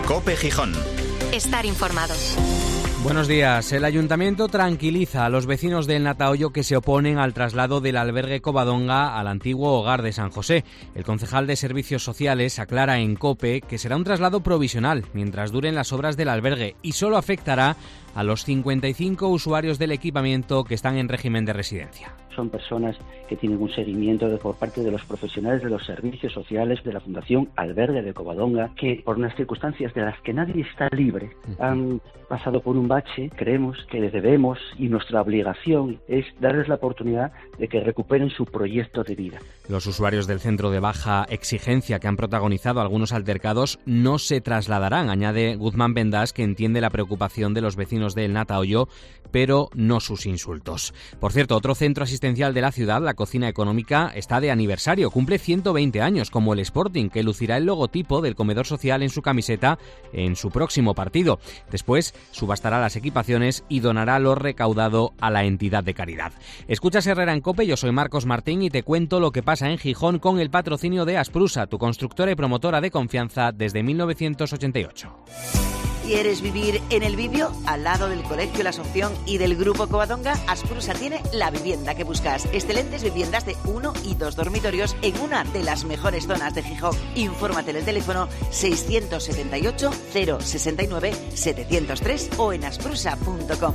COPE Gijón. Estar informados. Buenos días. El Ayuntamiento tranquiliza a los vecinos del Natahoyo que se oponen al traslado del albergue Covadonga al antiguo hogar de San José. El concejal de Servicios Sociales aclara en COPE que será un traslado provisional mientras duren las obras del albergue y solo afectará a los 55 usuarios del equipamiento que están en régimen de residencia. Son personas que tienen un seguimiento por parte de los profesionales de los servicios sociales de la Fundación Albergue de Covadonga, que por unas circunstancias de las que nadie está libre, han pasado por un bache. Creemos que les debemos, y nuestra obligación es darles la oportunidad de que recuperen su proyecto de vida. Los usuarios del centro de baja exigencia que han protagonizado algunos altercados no se trasladarán, añade Guzmán Bendás, que entiende la preocupación de los vecinos del Natahoyo, pero no sus insultos. Por cierto, otro centro asistencial de la ciudad, la Cocina Económica, está de aniversario. Cumple 120 años, como el Sporting, que lucirá el logotipo del comedor social en su camiseta en su próximo partido. Después subastará las equipaciones y donará lo recaudado a la entidad de caridad. Escuchas Herrera en COPE, yo soy Marcos Martín y te cuento lo que pasa en Gijón con el patrocinio de Asprusa, tu constructora y promotora de confianza desde 1988. ¿Quieres vivir en el Bibio? Al lado del Colegio La Asunción y del Grupo Covadonga, Asprusa tiene la vivienda que buscas. Excelentes viviendas de 1 y 2 dormitorios en una de las mejores zonas de Gijón. Infórmate en el teléfono 678 069 703 o en asprusa.com.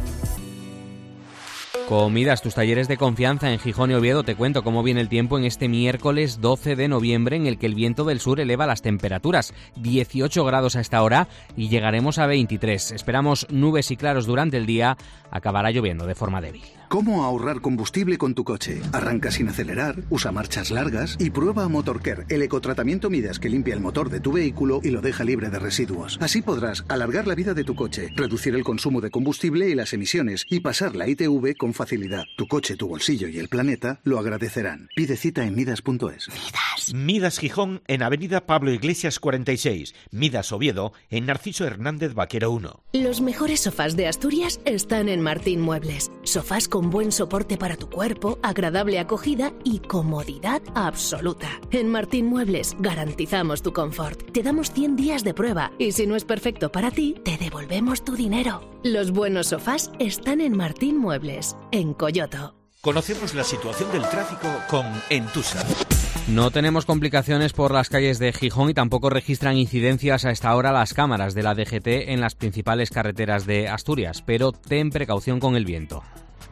Comidas, tus talleres de confianza en Gijón y Oviedo. Te cuento cómo viene el tiempo en este miércoles 12 de noviembre, en el que el viento del sur eleva las temperaturas. 18 grados a esta hora y llegaremos a 23. Esperamos nubes y claros durante el día. Acabará lloviendo de forma débil. ¿Cómo ahorrar combustible con tu coche? Arranca sin acelerar, usa marchas largas y prueba Motorcare, el ecotratamiento Midas que limpia el motor de tu vehículo y lo deja libre de residuos. Así podrás alargar la vida de tu coche, reducir el consumo de combustible y las emisiones y pasar la ITV con facilidad. Tu coche, tu bolsillo y el planeta lo agradecerán. Pide cita en midas.es. Midas Gijón en Avenida Pablo Iglesias 46. Midas Oviedo en Narciso Hernández Vaquero 1. Los mejores sofás de Asturias están en Martín Muebles. Sofás con buen soporte para tu cuerpo, agradable acogida y comodidad absoluta. En Martín Muebles garantizamos tu confort. Te damos 100 días de prueba y si no es perfecto para ti, te devolvemos tu dinero. Los buenos sofás están en Martín Muebles, en Coyoto. Conocemos la situación del tráfico con Entusa. No tenemos complicaciones por las calles de Gijón y tampoco registran incidencias a esta hora las cámaras de la DGT en las principales carreteras de Asturias, pero ten precaución con el viento.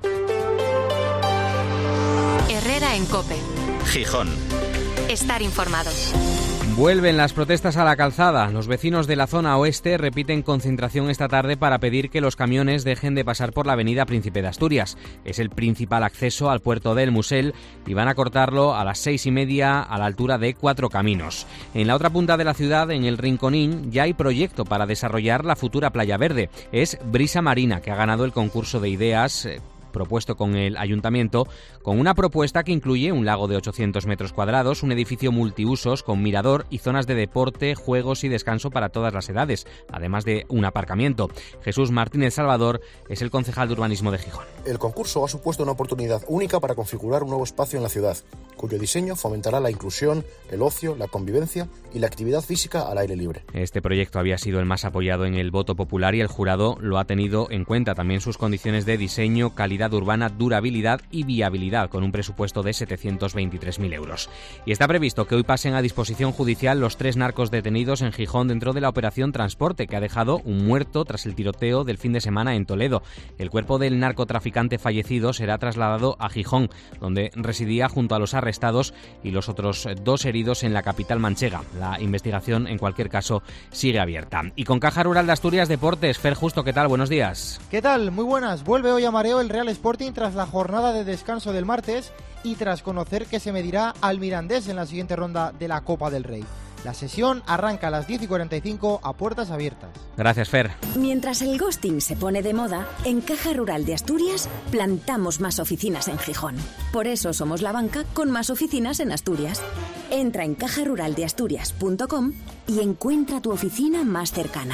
Herrera en COPE. Gijón. Estar informados. Vuelven las protestas a la calzada. Los vecinos de la zona oeste repiten concentración esta tarde para pedir que los camiones dejen de pasar por la avenida Príncipe de Asturias. Es el principal acceso al puerto del Musel y van a cortarlo a las 6:30 a la altura de Cuatro Caminos. En la otra punta de la ciudad, en el Rinconín, ya hay proyecto para desarrollar la futura Playa Verde. Es Brisa Marina, que ha ganado el concurso de ideas propuesto con el ayuntamiento, con una propuesta que incluye un lago de 800 metros cuadrados, un edificio multiusos con mirador y zonas de deporte, juegos y descanso para todas las edades, además de un aparcamiento. Jesús Martínez Salvador es el concejal de urbanismo de Gijón. El concurso ha supuesto una oportunidad única para configurar un nuevo espacio en la ciudad, cuyo diseño fomentará la inclusión, el ocio, la convivencia y la actividad física al aire libre. Este proyecto había sido el más apoyado en el voto popular y el jurado lo ha tenido en cuenta. También sus condiciones de diseño, calidad urbana, durabilidad y viabilidad, con un presupuesto de 723.000 euros. Y está previsto que hoy pasen a disposición judicial los 3 narcos detenidos en Gijón dentro de la operación Transporte, que ha dejado un muerto tras el tiroteo del fin de semana en Toledo. El cuerpo del narcotraficante fallecido será trasladado a Gijón, donde residía junto a los arrestados y los otros 2 heridos en la capital manchega. La investigación, en cualquier caso, sigue abierta. Y con Caja Rural de Asturias Deportes, Fer Justo, ¿qué tal? Buenos días. ¿Qué tal? Muy buenas. Vuelve hoy a mareo el Real Sporting tras la jornada de descanso del martes y tras conocer que se medirá al Mirandés en la siguiente ronda de la Copa del Rey. La sesión arranca a las 10:45 a puertas abiertas. Gracias, Fer. Mientras el ghosting se pone de moda, en Caja Rural de Asturias plantamos más oficinas en Gijón. Por eso somos la banca con más oficinas en Asturias. Entra en cajaruraldeasturias.com y encuentra tu oficina más cercana.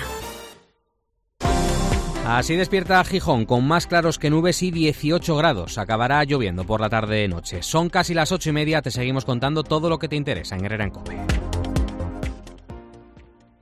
Así despierta Gijón, con más claros que nubes y 18 grados. Acabará lloviendo por la tarde-noche. Son casi las 8:30, te seguimos contando todo lo que te interesa en Herrera en COPE.